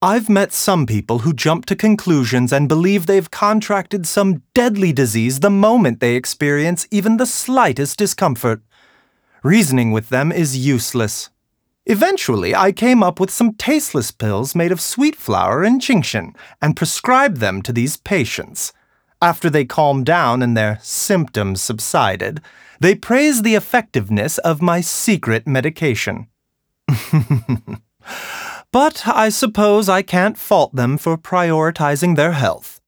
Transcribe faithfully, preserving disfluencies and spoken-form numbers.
I've met some people who jump to conclusions and believe they've contracted some deadly disease the moment they experience even the slightest discomfort. Reasoning with them is useless. Eventually, I came up with some tasteless pills made of sweet flour and Jinshin and prescribed them to these patients. After they calmed down and their symptoms subsided, they praised the effectiveness of my secret medication. But I suppose I can't fault them for prioritizing their health.